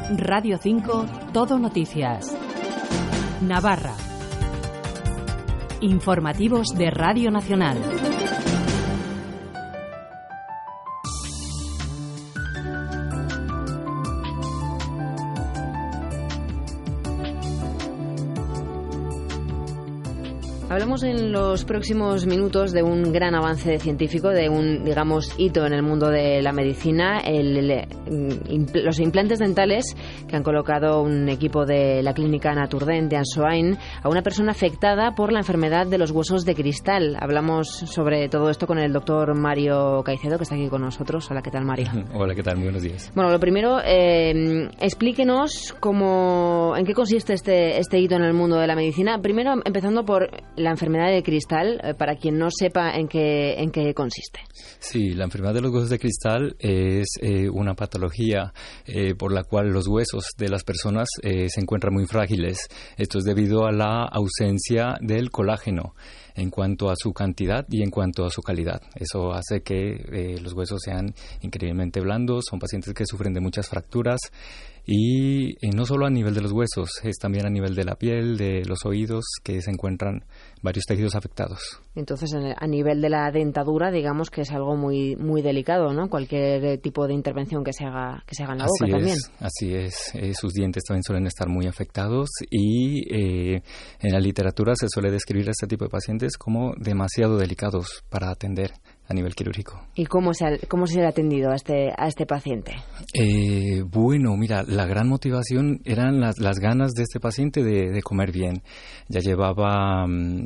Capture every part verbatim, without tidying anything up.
Radio cinco, Todo Noticias. Navarra. Informativos de Radio Nacional. Hablamos en los próximos minutos de un gran avance científico, de un, digamos, hito en el mundo de la medicina, el, el, impl- los implantes dentales que han colocado un equipo de la clínica Naturdent de Ansoain a una persona afectada por la enfermedad de los huesos de cristal. Hablamos sobre todo esto con el doctor Mario Caicedo, que está aquí con nosotros. Hola, ¿qué tal, Mario? Hola, ¿qué tal? Muy buenos días. Bueno, lo primero, eh, explíquenos cómo, en qué consiste este, este hito en el mundo de la medicina. Primero, empezando por la enfermedad de cristal, eh, para quien no sepa en qué, en qué consiste. Sí, la enfermedad de los huesos de cristal es eh, una patología eh, por la cual los huesos de las personas eh, se encuentran muy frágiles. Esto es debido a la ausencia del colágeno en cuanto a su cantidad y en cuanto a su calidad. Eso hace que eh, los huesos sean increíblemente blandos. Son pacientes que sufren de muchas fracturas y eh, no solo a nivel de los huesos, es también a nivel de la piel, de los oídos, que se encuentran varios tejidos afectados. Entonces, a nivel de la dentadura, digamos que es algo muy muy delicado, ¿no? Cualquier tipo de intervención que se haga que se haga en la así boca es, también. Así es. Eh, sus dientes también suelen estar muy afectados y eh, en la literatura se suele describir a este tipo de pacientes como demasiado delicados para atender a nivel quirúrgico. ¿Y cómo se ha, cómo se le ha atendido a este a este paciente? Eh, bueno, mira, la gran motivación eran las, las ganas de este paciente de, de comer bien. Ya llevaba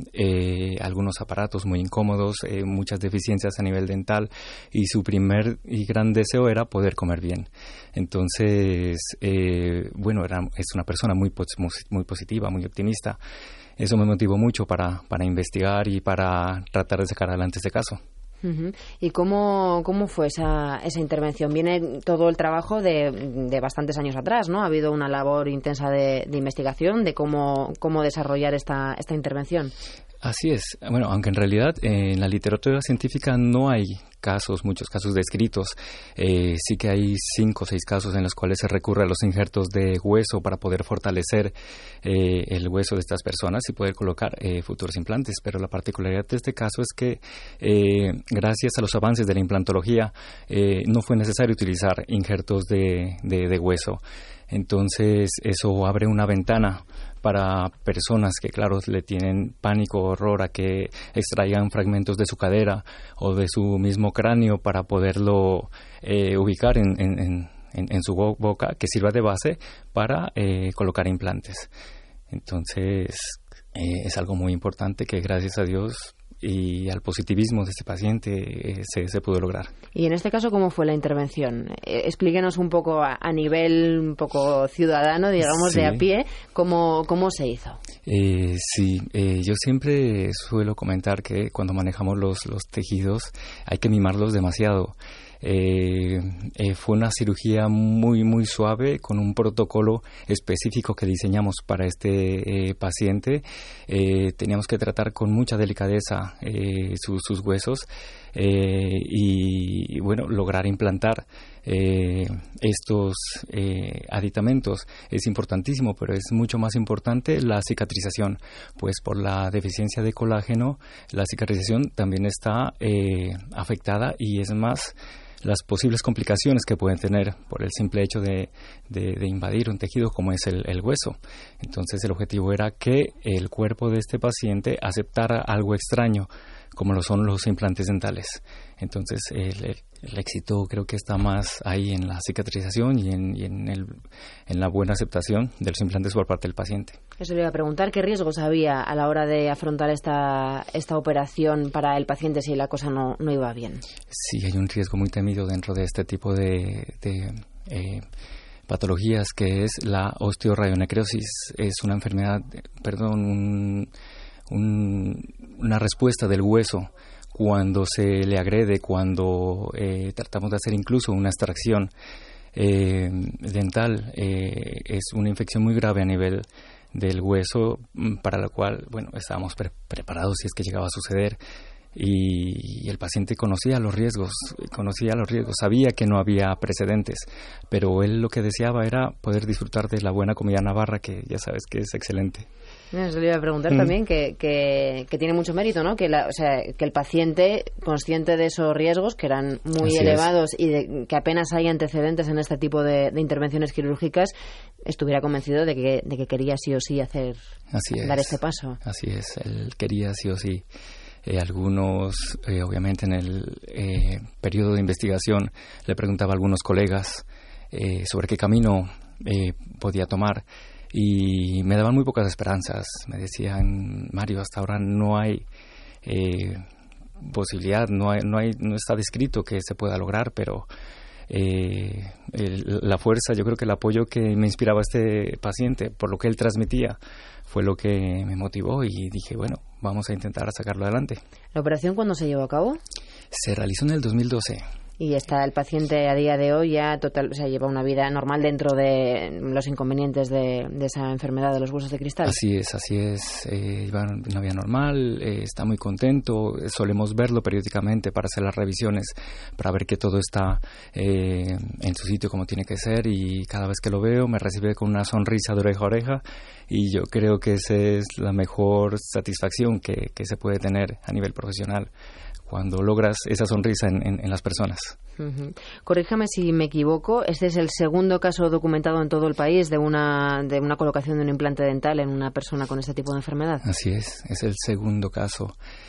eh, algunos aparatos muy incómodos, eh, muchas deficiencias a nivel dental y su primer y gran deseo era poder comer bien. Entonces, eh, bueno, era, es una persona muy, muy positiva, muy optimista. Eso me motivó mucho para, para investigar y para tratar de sacar adelante este caso. Uh-huh. ¿Y cómo, cómo fue esa, esa intervención? Viene todo el trabajo de, de bastantes años atrás, ¿no? Ha habido una labor intensa de, de investigación de cómo, cómo desarrollar esta, esta intervención. Así es. Bueno, aunque en realidad eh, en la literatura científica no hay casos, muchos casos descritos, eh, sí que hay cinco o seis casos en los cuales se recurre a los injertos de hueso para poder fortalecer eh, el hueso de estas personas y poder colocar eh, futuros implantes. Pero la particularidad de este caso es que eh, gracias a los avances de la implantología eh, no fue necesario utilizar injertos de, de, de hueso. Entonces eso abre una ventana para personas que, claro, le tienen pánico o horror a que extraigan fragmentos de su cadera o de su mismo cráneo para poderlo eh, ubicar en, en, en, en su boca, que sirva de base para eh, colocar implantes. Entonces, eh, es algo muy importante que, gracias a Dios y al positivismo de este paciente, eh, se, se pudo lograr. Y en este caso, ¿cómo fue la intervención? Eh, explíquenos un poco a, a nivel un poco ciudadano, digamos, sí, de a pie, cómo, cómo se hizo. Eh, sí, eh, yo siempre suelo comentar que cuando manejamos los, los tejidos hay que mimarlos demasiado. Eh, eh, fue una cirugía muy muy suave con un protocolo específico que diseñamos para este eh, paciente. Eh, teníamos que tratar con mucha delicadeza eh, su, sus huesos eh, y, y bueno, lograr implantar eh, estos eh, aditamentos es importantísimo, pero es mucho más importante la cicatrización, pues por la deficiencia de colágeno la cicatrización también está eh, afectada y es más las posibles complicaciones que pueden tener por el simple hecho de, de, de invadir un tejido como es el, el hueso. Entonces el objetivo era que el cuerpo de este paciente aceptara algo extraño, como lo son los implantes dentales. Entonces el, el, el éxito creo que está más ahí en la cicatrización y en, y en, el, en la buena aceptación de los implantes por parte del paciente. Eso le iba a preguntar, ¿qué riesgos había a la hora de afrontar esta, esta operación para el paciente si la cosa no, no iba bien? Sí, hay un riesgo muy temido dentro de este tipo de, de eh, patologías, que es la osteoradionecrosis. Es una enfermedad, perdón, un, un, una respuesta del hueso cuando se le agrede, cuando eh, tratamos de hacer incluso una extracción eh, dental. Eh, es una infección muy grave a nivel del hueso, para la cual, bueno, estábamos pre- preparados si es que llegaba a suceder. y el paciente conocía los riesgos, conocía los riesgos, sabía que no había precedentes, pero él lo que deseaba era poder disfrutar de la buena comida navarra, que ya sabes que es excelente. Eso le iba a preguntar mm. también, que, que, que tiene mucho mérito, ¿no? Que, la, o sea, que el paciente, consciente de esos riesgos, que eran muy Así elevados es. y de, que apenas hay antecedentes en este tipo de, de intervenciones quirúrgicas, estuviera convencido de que, de que quería sí o sí hacer, Así dar es. este paso. Así es, él quería sí o sí. Eh, algunos, eh, obviamente en el eh, periodo de investigación, le preguntaba a algunos colegas eh, sobre qué camino eh, podía tomar, y me daban muy pocas esperanzas. Me decían: Mario, hasta ahora no hay eh, posibilidad, no hay, no hay, no está descrito que se pueda lograr, pero eh, el, la fuerza, yo creo que el apoyo que me inspiraba este paciente, por lo que él transmitía, fue lo que me motivó, y dije, bueno, vamos a intentar sacarlo adelante. ¿La operación cuándo se llevó a cabo? Se realizó en el dos mil doce. Y está el paciente a día de hoy ya total, o sea, lleva una vida normal dentro de los inconvenientes de, de esa enfermedad de los huesos de cristal. Así es, así es. Eh, lleva una vida normal, eh, está muy contento. Solemos verlo periódicamente para hacer las revisiones, para ver que todo está eh, en su sitio como tiene que ser, y cada vez que lo veo me recibe con una sonrisa de oreja a oreja, y yo creo que esa es la mejor satisfacción que, que se puede tener a nivel profesional, cuando logras esa sonrisa en, en, en las personas. Uh-huh. Corríjame si me equivoco, este es el segundo caso documentado en todo el país de una, de una colocación de un implante dental en una persona con este tipo de enfermedad. Así es, es el segundo caso.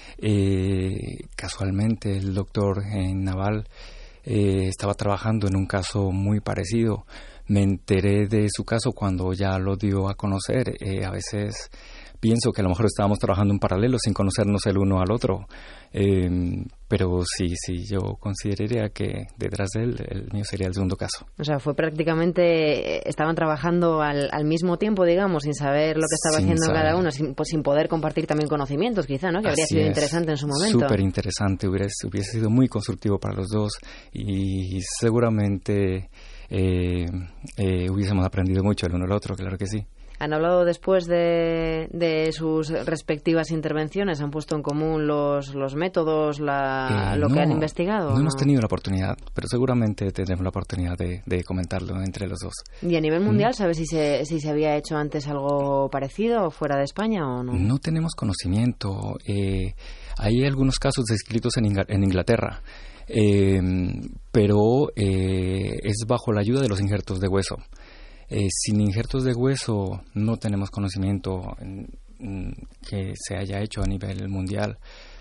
Eh, casualmente el doctor en Naval eh, estaba trabajando en un caso muy parecido. Me enteré de su caso cuando ya lo dio a conocer. Eh, a veces pienso que a lo mejor estábamos trabajando en paralelo sin conocernos el uno al otro, eh, pero sí, sí, yo consideraría que detrás de él, el mío sería el segundo caso. O sea, fue prácticamente, estaban trabajando al, al mismo tiempo, digamos, sin saber lo que estaba sin haciendo saber. cada uno, sin, pues, sin poder compartir también conocimientos, quizá, ¿no? Que habría Así sido es. interesante en su momento. Súper interesante, hubiese, hubiese sido muy constructivo para los dos, y seguramente eh, eh, hubiésemos aprendido mucho el uno al otro, claro que sí. ¿Han hablado después de, de sus respectivas intervenciones? ¿Han puesto en común los, los métodos, la, eh, lo no, que han investigado? No, no hemos tenido la oportunidad, pero seguramente tendremos la oportunidad de, de comentarlo entre los dos. ¿Y a nivel mundial mm. sabes si se, si se había hecho antes algo parecido fuera de España o no? No tenemos conocimiento. Eh, hay algunos casos descritos en, Ingl- en Inglaterra, eh, pero eh, es bajo la ayuda de los injertos de hueso. Eh, sin injertos de hueso no tenemos conocimiento en, en, que se haya hecho a nivel mundial.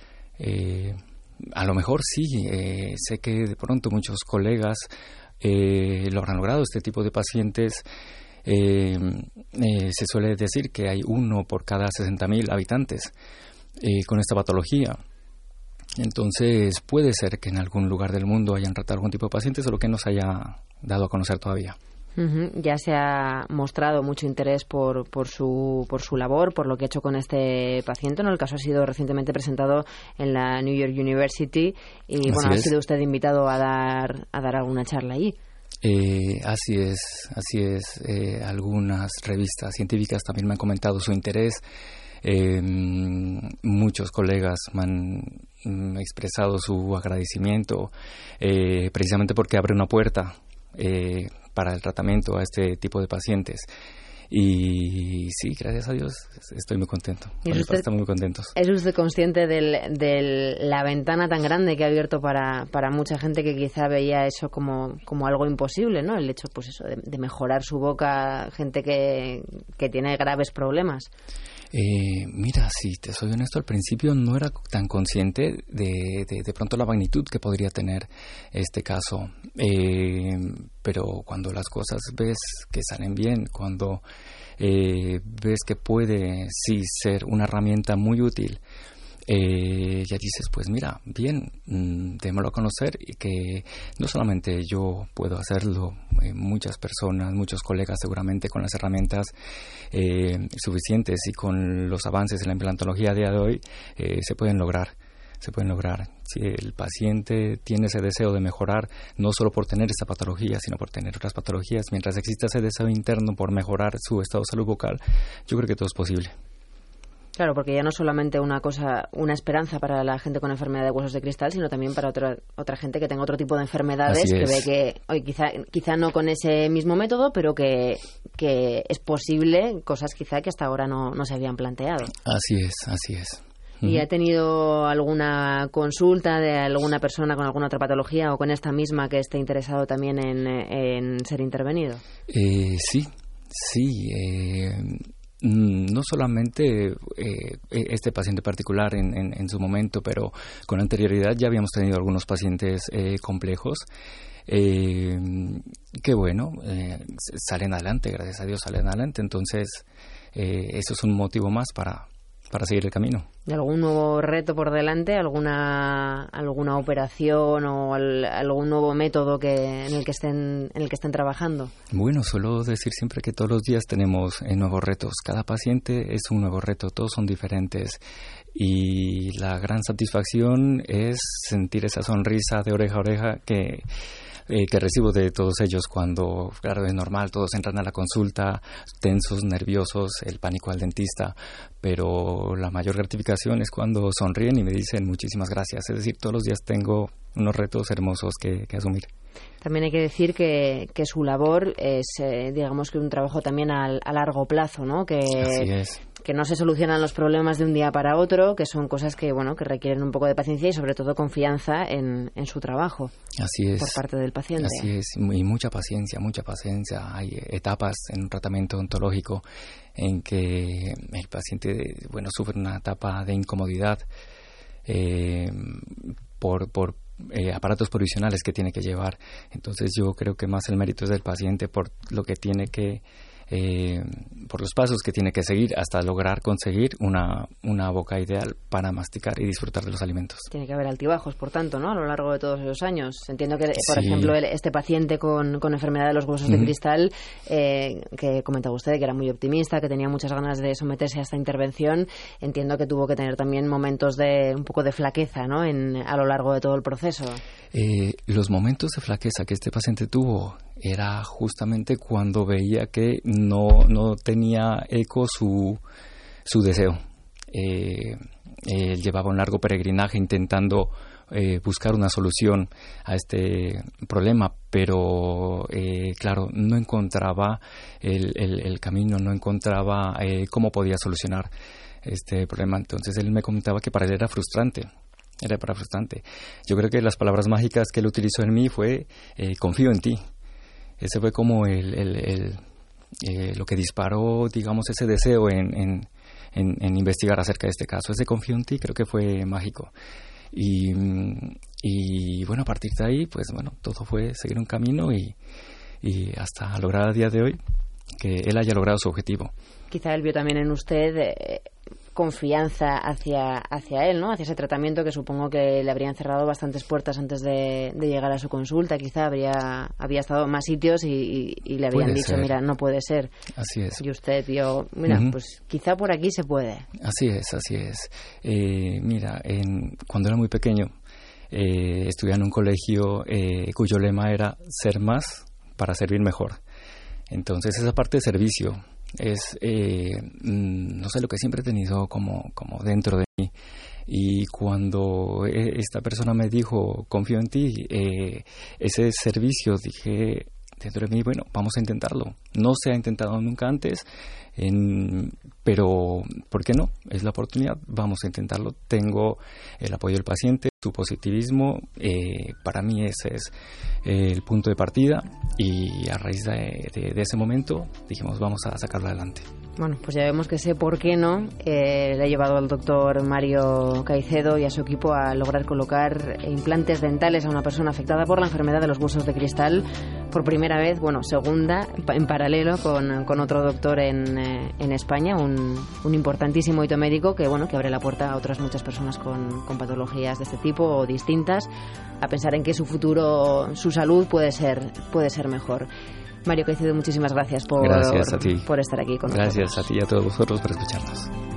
Eh, a lo mejor sí, eh, sé que de pronto muchos colegas eh, lo habrán logrado. Este tipo de pacientes, eh, eh, se suele decir que hay uno por cada sesenta mil habitantes eh, con esta patología. Entonces puede ser que en algún lugar del mundo hayan tratado algún tipo de pacientes, solo que no se haya dado a conocer todavía. Uh-huh. Ya se ha mostrado mucho interés por, por, su, por su labor, por lo que ha hecho con este paciente, ¿no? El caso ha sido recientemente presentado en la New York University y así bueno, es. ha sido usted invitado a dar, a dar alguna charla allí. Eh, así es, así es. Eh, algunas revistas científicas también me han comentado su interés. Eh, muchos colegas me han mm, expresado su agradecimiento, eh, precisamente porque abre una puerta eh, para el tratamiento a este tipo de pacientes. Y sí, gracias a Dios, estoy muy contento. Estamos muy contentos. ¿Es usted consciente de del, la ventana tan grande que ha abierto para, para mucha gente que quizá veía eso como, como algo imposible, ¿no? El hecho, pues eso, de, de mejorar su boca, gente que, que tiene graves problemas. Eh, mira, si te soy honesto, al principio no era tan consciente de, de, de pronto la magnitud que podría tener este caso. Eh, pero cuando las cosas ves que salen bien, cuando eh, ves que puede sí ser una herramienta muy útil, eh, ya dices, pues mira, bien, mmm, démoslo a conocer, y que no solamente yo puedo hacerlo, eh, muchas personas, muchos colegas seguramente con las herramientas eh, suficientes y con los avances en la implantología a día de hoy eh, se pueden lograr. se pueden lograr. Si el paciente tiene ese deseo de mejorar, no solo por tener esta patología, sino por tener otras patologías, mientras exista ese deseo interno por mejorar su estado de salud bucal, yo creo que todo es posible. Claro, porque ya no solamente una cosa, una esperanza para la gente con enfermedad de huesos de cristal, sino también para otra otra gente que tenga otro tipo de enfermedades, que ve que hoy quizá quizá no con ese mismo método, pero que, que es posible cosas quizá que hasta ahora no, no se habían planteado. Así es, así es. ¿Y ha tenido alguna consulta de alguna persona con alguna otra patología o con esta misma que esté interesado también en, en ser intervenido? Eh, sí, sí. Eh, no solamente eh, este paciente particular en, en, en su momento, pero con anterioridad ya habíamos tenido algunos pacientes eh, complejos. Eh, que bueno, eh, salen adelante, gracias a Dios salen adelante. Entonces, eh, eso es un motivo más para... para seguir el camino. ¿Y algún nuevo reto por delante? ¿Alguna alguna operación o al, algún nuevo método que en el que estén en el que estén trabajando? Bueno, suelo decir siempre que todos los días tenemos eh, nuevos retos. Cada paciente es un nuevo reto, todos son diferentes. Y la gran satisfacción es sentir esa sonrisa de oreja a oreja que... Eh, que recibo de todos ellos cuando, claro, es normal, todos entran a la consulta tensos, nerviosos, el pánico al dentista, pero la mayor gratificación es cuando sonríen y me dicen muchísimas gracias. Es decir, todos los días tengo unos retos hermosos que, que asumir. También hay que decir que, que su labor es, eh, digamos que un trabajo también a, a largo plazo, ¿no? Que, Así es. Que no se solucionan los problemas de un día para otro, que son cosas que, bueno, que requieren un poco de paciencia y sobre todo confianza en, en su trabajo. Así es. Por parte del paciente. Así es, y mucha paciencia, mucha paciencia. Hay etapas en un tratamiento odontológico en que el paciente, bueno, sufre una etapa de incomodidad eh, por, por Eh, aparatos provisionales que tiene que llevar. Entonces yo creo que más el mérito es del paciente por lo que tiene que eh, por los pasos que tiene que seguir hasta lograr conseguir una, una boca ideal para masticar y disfrutar de los alimentos. Tiene que haber altibajos, por tanto, ¿no? A lo largo de todos esos años. Entiendo que, por sí. ejemplo, el, este paciente con, con enfermedad de los huesos uh-huh. de cristal, eh, que comentaba usted que era muy optimista, que tenía muchas ganas de someterse a esta intervención, entiendo que tuvo que tener también momentos de un poco de flaqueza, ¿no? En, a lo largo de todo el proceso. Eh, los momentos de flaqueza que este paciente tuvo era justamente cuando veía que no, no tenía eco su, su deseo. Eh, él llevaba un largo peregrinaje intentando eh, buscar una solución a este problema, pero eh, claro, no encontraba el, el, el camino, no encontraba eh, cómo podía solucionar este problema. Entonces él me comentaba que para él era frustrante. Era para frustrante. Yo creo que las palabras mágicas que él utilizó en mí fue eh, confío en ti. Ese fue como el, el, el, eh, lo que disparó, digamos, ese deseo en, en, en, en investigar acerca de este caso. Ese confío en ti creo que fue mágico. Y, y bueno, a partir de ahí, pues bueno, todo fue seguir un camino y, y hasta lograr a día de hoy que él haya logrado su objetivo. Quizá él vio también en usted eh, confianza hacia, hacia él, ¿no? Hacia ese tratamiento que supongo que le habrían cerrado bastantes puertas antes de, de llegar a su consulta. Quizá habría había estado en más sitios y, y, y le habían puede dicho, ser. mira, no puede ser. Así es. Y usted vio, mira, uh-huh. pues quizá por aquí se puede. Así es, así es. Eh, mira, en, cuando era muy pequeño, eh, estudié en un colegio eh, cuyo lema era ser más para servir mejor. Entonces esa parte de servicio es, eh, no sé, lo que siempre he tenido como, como dentro de mí. Y cuando esta persona me dijo, confío en ti, eh, ese servicio, dije dentro de mí, bueno, vamos a intentarlo. No se ha intentado nunca antes, en, pero ¿por qué no? Es la oportunidad, vamos a intentarlo. Tengo el apoyo del paciente, su positivismo, eh, para mí ese es eh, el punto de partida y a raíz de, de, de ese momento dijimos, vamos a sacarlo adelante. Bueno, pues ya vemos que ese por qué no eh, le ha llevado al doctor Mario Caicedo y a su equipo a lograr colocar implantes dentales a una persona afectada por la enfermedad de los huesos de cristal por primera vez, bueno, segunda, en paralelo con, con otro doctor en, eh, en España, un, un importantísimo hito médico que, bueno, que abre la puerta a otras muchas personas con, con patologías de este tipo o distintas a pensar en que su futuro, su salud puede ser, puede ser mejor. Mario Caicedo, muchísimas gracias por, gracias a ti. por estar aquí con gracias nosotros. Gracias a ti y a todos vosotros por escucharnos.